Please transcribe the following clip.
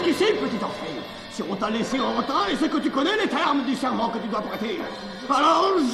jusqu'ici, petit enfant. Si on t'a laissé entrer, c'est que tu connais les termes du serment que tu dois prêter. Alors,